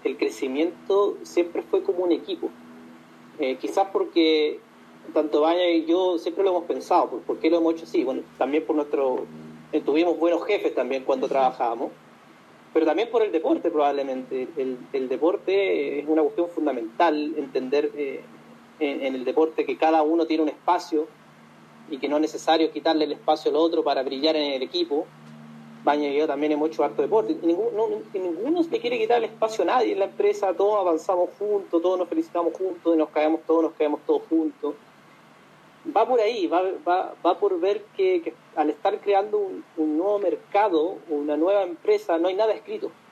el crecimiento siempre fue como un equipo. Quizás porque tanto Baña y yo siempre lo hemos pensado. ¿Por qué lo hemos hecho así? Bueno, también por tuvimos buenos jefes también cuando trabajábamos, pero también por el deporte probablemente. El deporte es una cuestión fundamental, entender en el deporte que cada uno tiene un espacio y que no es necesario quitarle el espacio al otro para brillar en el equipo. Baña y yo también hemos hecho harto deporte, y ninguno le quiere quitar el espacio a nadie en la empresa, todos avanzamos juntos, todos nos felicitamos juntos, y nos caemos todos juntos. Va por ahí, va por ver que al estar creando un nuevo mercado, una nueva empresa, no hay nada escrito.